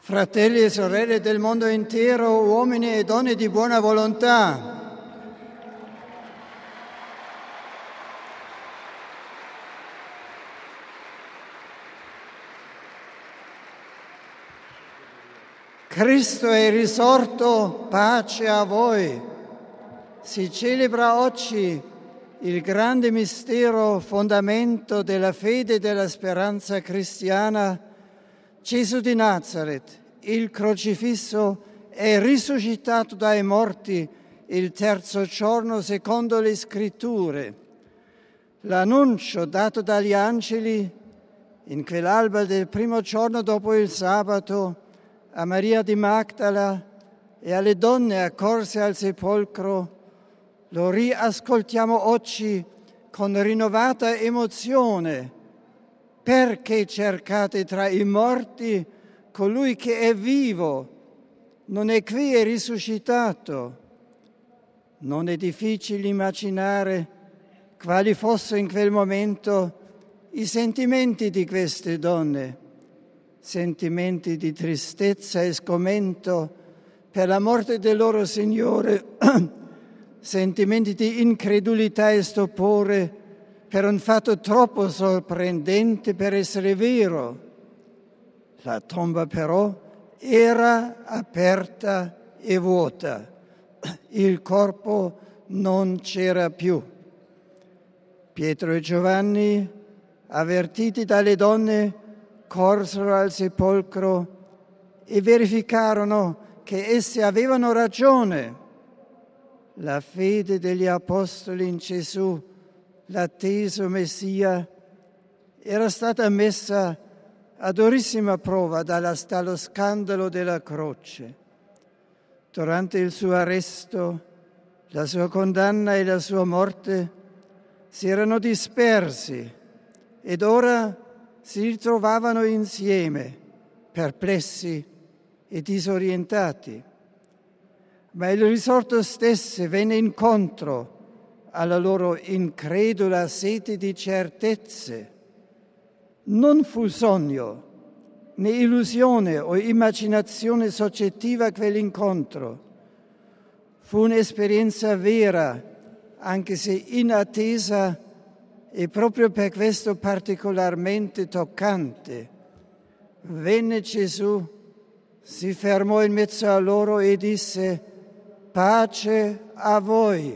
Fratelli e sorelle del mondo intero, uomini e donne di buona volontà, Cristo è risorto, pace a voi. Si celebra oggi il grande mistero, fondamento della fede e della speranza cristiana. Gesù di Nazaret, il crocifisso, è risuscitato dai morti il terzo giorno secondo le Scritture. L'annuncio dato dagli angeli in quell'alba del primo giorno dopo il sabato a Maria di Magdala e alle donne accorse al sepolcro lo riascoltiamo oggi con rinnovata emozione. Perché cercate tra i morti colui che è vivo? Non è qui, è risuscitato. Non è difficile immaginare quali fossero in quel momento i sentimenti di queste donne, sentimenti di tristezza e sgomento per la morte del loro Signore, sentimenti di incredulità e stupore per un fatto troppo sorprendente per essere vero. La tomba però era aperta e vuota. Il corpo non c'era più. Pietro e Giovanni, avvertiti dalle donne, corsero al sepolcro e verificarono che esse avevano ragione. La fede degli apostoli in Gesù, l'atteso Messia, era stata messa a durissima prova dallo scandalo della croce. Durante il suo arresto, la sua condanna e la sua morte si erano dispersi ed ora si ritrovavano insieme, perplessi e disorientati. Ma il risorto stesso venne incontro alla loro incredula sete di certezze. Non fu sogno, né illusione o immaginazione soggettiva quell'incontro. Fu un'esperienza vera, anche se inattesa, e proprio per questo particolarmente toccante. Venne Gesù, si fermò in mezzo a loro e disse: «Pace a voi».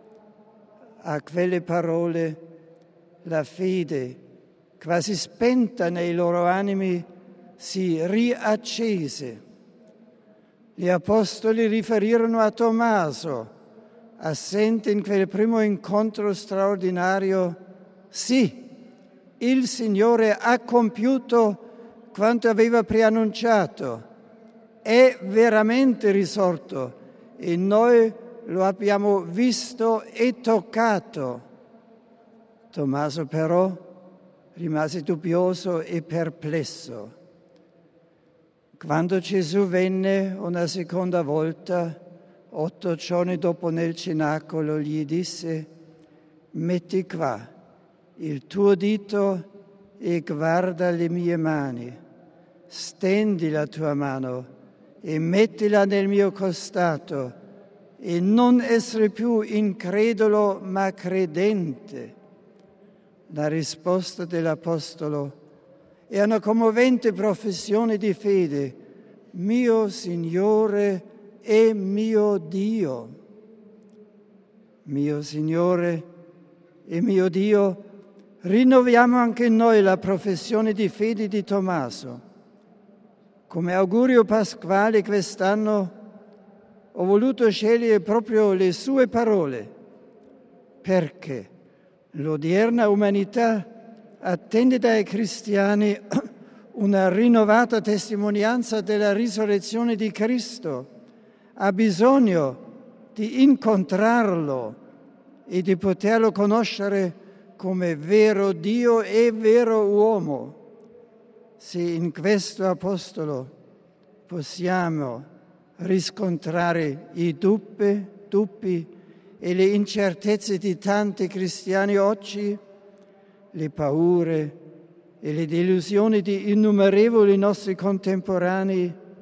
A quelle parole la fede, quasi spenta nei loro animi, si riaccese. Gli apostoli riferirono a Tommaso, assente in quel primo incontro straordinario: «Sì, il Signore ha compiuto quanto aveva preannunciato, è veramente risorto e noi lo abbiamo visto e toccato». Tommaso però rimase dubbioso e perplesso. Quando Gesù venne una seconda volta, 8 giorni dopo nel cenacolo, gli disse: «Metti qua il tuo dito e guarda le mie mani, stendi la tua mano e mettila nel mio costato e non essere più incredulo ma credente». La risposta dell'Apostolo è una commovente professione di fede: «Mio Signore e mio Dio». Mio Signore e mio Dio, rinnoviamo anche noi la professione di fede di Tommaso. Come augurio pasquale quest'anno ho voluto scegliere proprio le sue parole, perché l'odierna umanità attende dai cristiani una rinnovata testimonianza della risurrezione di Cristo. Ha bisogno di incontrarlo e di poterlo conoscere come vero Dio e vero uomo. Se in questo Apostolo possiamo riscontrare i dubbi e le incertezze di tanti cristiani oggi, le paure e le delusioni di innumerevoli nostri contemporanei,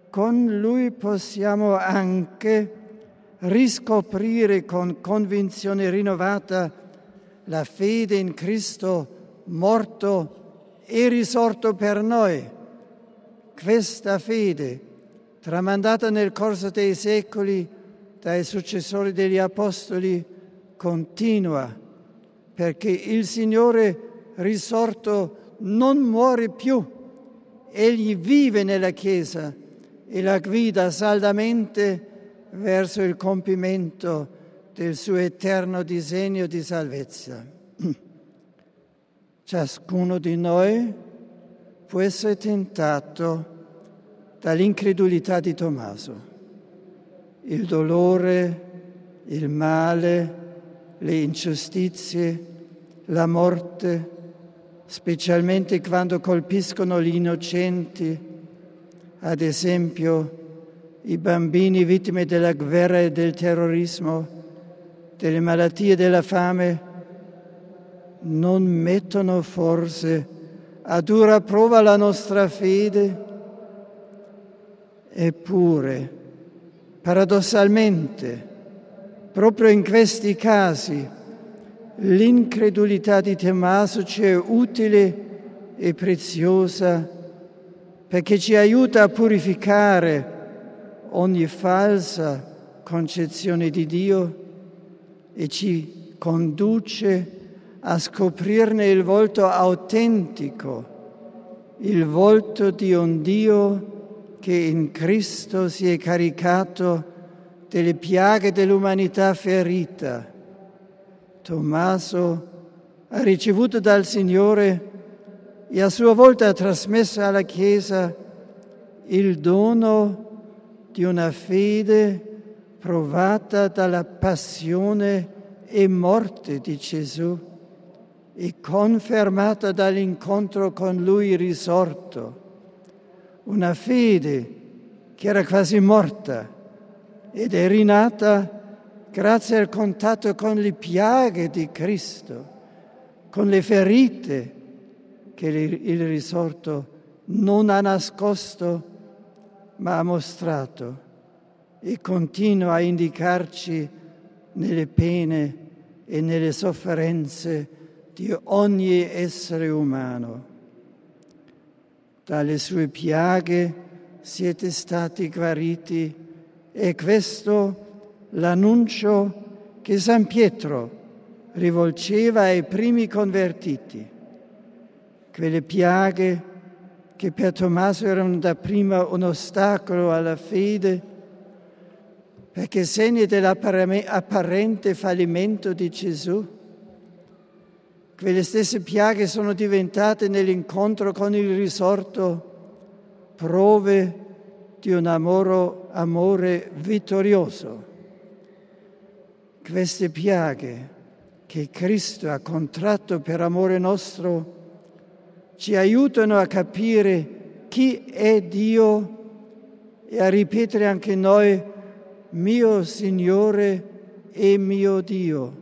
con Lui possiamo anche riscoprire con convinzione rinnovata la fede in Cristo morto e risorto per noi. Questa fede, tramandata nel corso dei secoli dai successori degli Apostoli, continua, perché il Signore risorto non muore più. Egli vive nella Chiesa e la guida saldamente verso il compimento del suo eterno disegno di salvezza. Ciascuno di noi può essere tentato dall'incredulità di Tommaso. Il dolore, il male, le ingiustizie, la morte, specialmente quando colpiscono gli innocenti, ad esempio i bambini vittime della guerra e del terrorismo, delle malattie e della fame, non mettono forse a dura prova la nostra fede? Eppure, paradossalmente, proprio in questi casi, l'incredulità di Tommaso ci è utile e preziosa perché ci aiuta a purificare ogni falsa concezione di Dio e ci conduce a scoprirne il volto autentico, il volto di un Dio che in Cristo si è caricato delle piaghe dell'umanità ferita. Tommaso ha ricevuto dal Signore e a sua volta ha trasmesso alla Chiesa il dono di una fede provata dalla passione e morte di Gesù e confermata dall'incontro con Lui risorto. Una fede che era quasi morta ed è rinata grazie al contatto con le piaghe di Cristo, con le ferite che il risorto non ha nascosto ma ha mostrato e continua a indicarci nelle pene e nelle sofferenze di ogni essere umano. Dalle sue piaghe siete stati guariti e questo l'annuncio che San Pietro rivolgeva ai primi convertiti. Quelle piaghe che per Tommaso erano dapprima un ostacolo alla fede, perché segni dell'apparente fallimento di Gesù. Quelle stesse piaghe sono diventate nell'incontro con il risorto prove di un amore vittorioso. Queste piaghe che Cristo ha contratto per amore nostro ci aiutano a capire chi è Dio e a ripetere anche noi: mio Signore e mio Dio.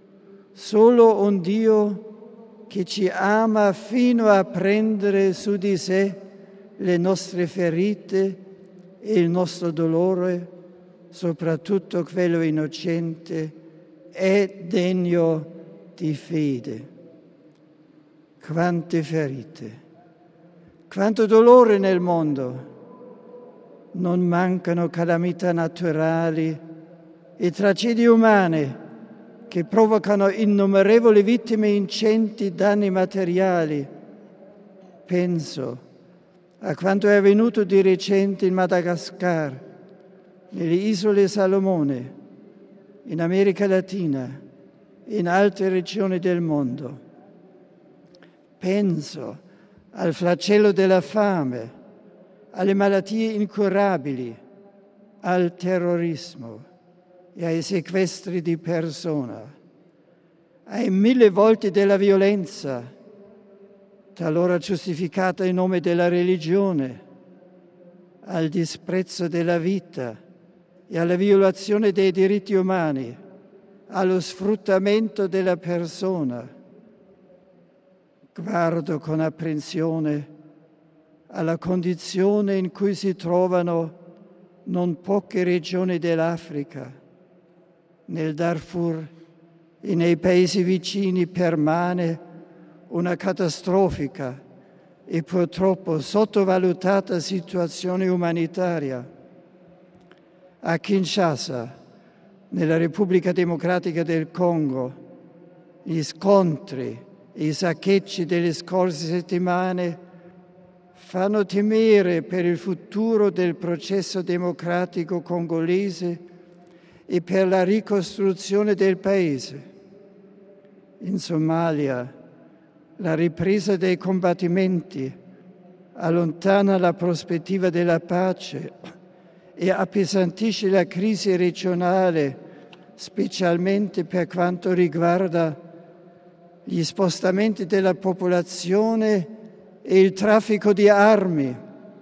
Solo un Dio che ci ama fino a prendere su di sé le nostre ferite e il nostro dolore, soprattutto quello innocente, è degno di fede. Quante ferite, quanto dolore nel mondo. Non mancano calamità naturali e tragedie umane che provocano innumerevoli vittime e ingenti danni materiali. Penso a quanto è avvenuto di recente in Madagascar, nelle isole Salomone, in America Latina e in altre regioni del mondo. Penso al flagello della fame, alle malattie incurabili, al terrorismo e ai sequestri di persona, ai 1000 volte della violenza, talora giustificata in nome della religione, al disprezzo della vita e alla violazione dei diritti umani, allo sfruttamento della persona. Guardo con apprensione alla condizione in cui si trovano non poche regioni dell'Africa. Nel Darfur e nei paesi vicini permane una catastrofica e purtroppo sottovalutata situazione umanitaria. A Kinshasa, nella Repubblica Democratica del Congo, gli scontri e i saccheggi delle scorse settimane fanno temere per il futuro del processo democratico congolese e per la ricostruzione del Paese. In Somalia, la ripresa dei combattimenti allontana la prospettiva della pace e appesantisce la crisi regionale, specialmente per quanto riguarda gli spostamenti della popolazione e il traffico di armi.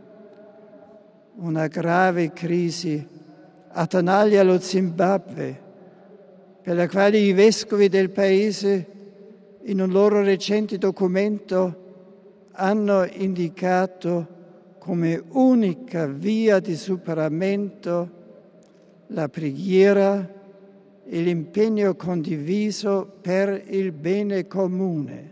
Una grave crisi attanaglia lo Zimbabwe, per la quale i vescovi del paese, in un loro recente documento, hanno indicato come unica via di superamento la preghiera e l'impegno condiviso per il bene comune.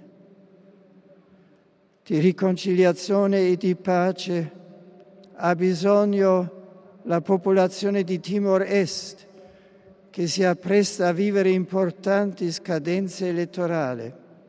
Di riconciliazione e di pace ha bisogno la popolazione di Timor Est, che si appresta a vivere importanti scadenze elettorali.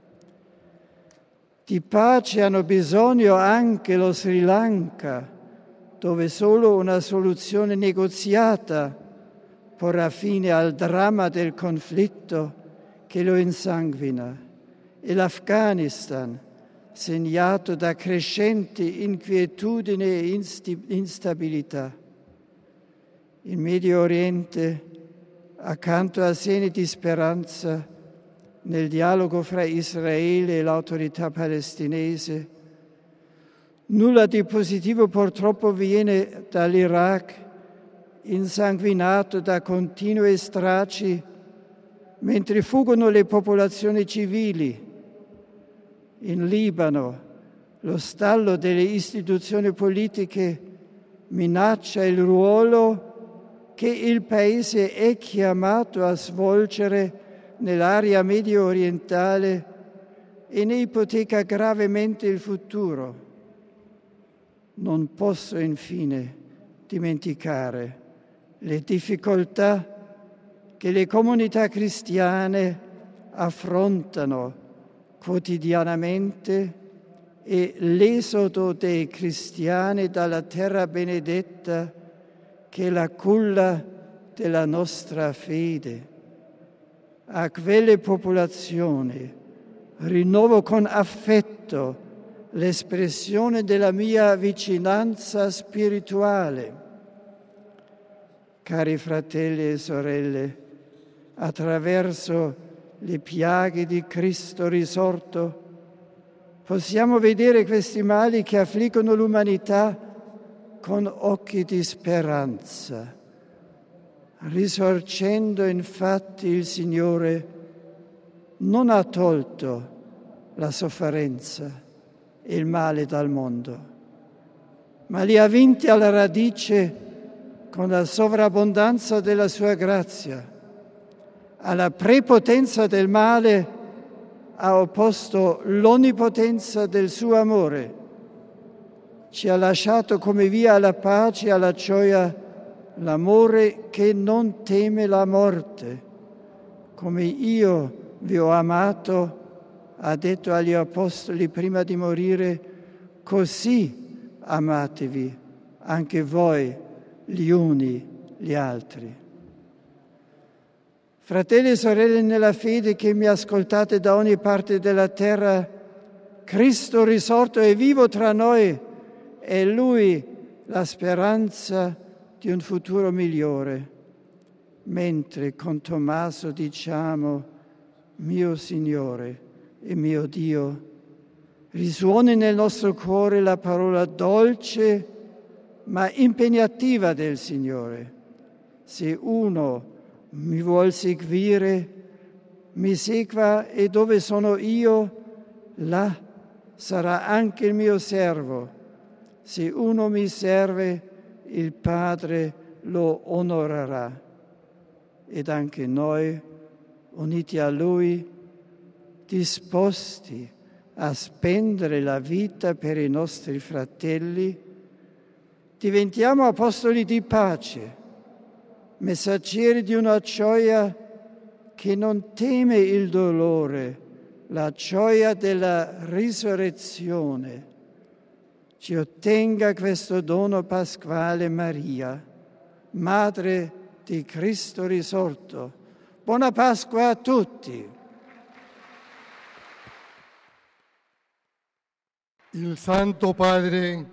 Di pace hanno bisogno anche lo Sri Lanka, dove solo una soluzione negoziata porrà fine al dramma del conflitto che lo insanguina, e l'Afghanistan, segnato da crescenti inquietudini e instabilità. Il Medio Oriente, accanto a segni di speranza nel dialogo fra Israele e l'autorità palestinese, nulla di positivo purtroppo viene dall'Iraq, insanguinato da continue stragi, mentre fuggono le popolazioni civili. In Libano, lo stallo delle istituzioni politiche minaccia il ruolo che il Paese è chiamato a svolgere nell'area medio orientale e ne ipoteca gravemente il futuro. Non posso infine dimenticare le difficoltà che le comunità cristiane affrontano quotidianamente e l'esodo dei cristiani dalla terra benedetta, che è la culla della nostra fede. A quelle popolazioni rinnovo con affetto l'espressione della mia vicinanza spirituale. Cari fratelli e sorelle, attraverso le piaghe di Cristo risorto, possiamo vedere questi mali che affliggono l'umanità con occhi di speranza. Risorgendo infatti il Signore non ha tolto la sofferenza e il male dal mondo, ma li ha vinti alla radice con la sovrabbondanza della sua grazia. Alla prepotenza del male ha opposto l'onnipotenza del suo amore. Ci ha lasciato come via alla pace e alla gioia l'amore che non teme la morte. Come io vi ho amato, ha detto agli apostoli prima di morire, così amatevi anche voi gli uni gli altri. Fratelli e sorelle nella fede che mi ascoltate da ogni parte della terra, Cristo risorto è vivo tra noi, è Lui la speranza di un futuro migliore. Mentre con Tommaso diciamo, mio Signore e mio Dio, risuoni nel nostro cuore la parola dolce ma impegnativa del Signore. Se uno mi vuol seguire, mi segua, e dove sono io, là sarà anche il mio servo. se uno mi serve, il Padre lo onorerà. Ed anche noi, uniti a Lui, disposti a spendere la vita per i nostri fratelli, diventiamo apostoli di pace, messaggeri di una gioia che non teme il dolore, la gioia della risurrezione. Ci ottenga questo dono pasquale Maria, Madre di Cristo risorto. Buona Pasqua a tutti! Il Santo Padre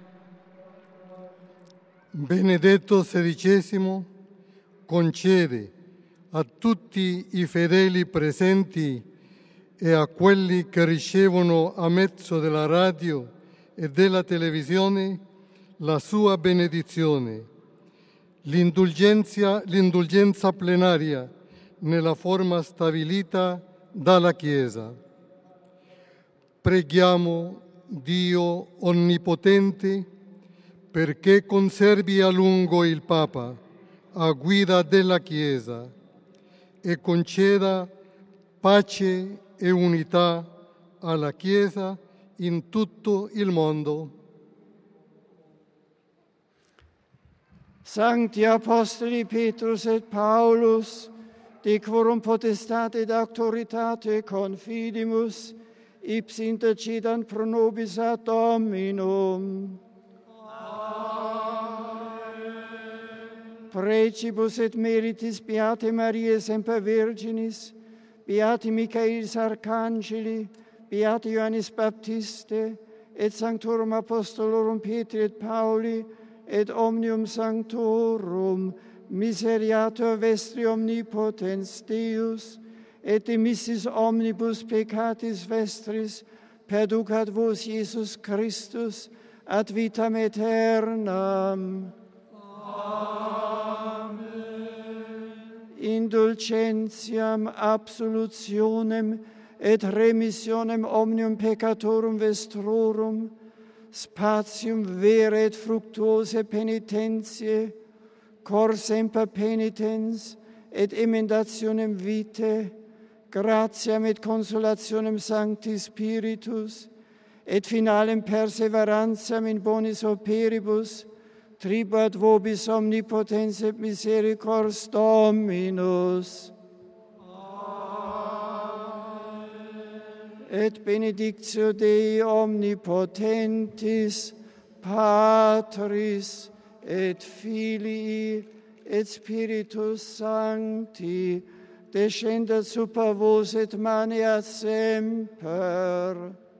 Benedetto XVI concede a tutti i fedeli presenti e a quelli che ricevono a mezzo della radio e della televisione la sua benedizione, l'indulgenza plenaria nella forma stabilita dalla Chiesa. Preghiamo Dio Onnipotente perché conservi a lungo il Papa a guida della Chiesa e conceda pace e unità alla Chiesa in tutto il mondo. Sancti Apostoli Petrus et Paulus, de quorum potestate et auctoritate confidimus, ipsi intercedant pro nobis ad Dominum. Amen. Precibus et meritis Beate Mariae semper Virginis, Beati Michaelis Arcangeli, Beati Ioannis Baptiste, et Sanctorum Apostolorum Petri et Pauli, et omnium sanctorum, miseriatur vestri omnipotens Deus, et dimissis omnibus peccatis vestris, perducat vos Iesus Christus, ad vitam aeternam. Amen. Indulgentiam, absolutionem, et remissionem omnium peccatorum vestrorum, spatium vere et fructuose penitentiae, cor semper penitens, et emendationem vitae, gratiam et consolationem Sancti Spiritus, et finalem perseverantiam in bonis operibus, tribuat vobis omnipotens et misericors Dominus. Et benedictio Dei omnipotentis, Patris et Filii et Spiritus Sancti, descendat super vos et maneat semper.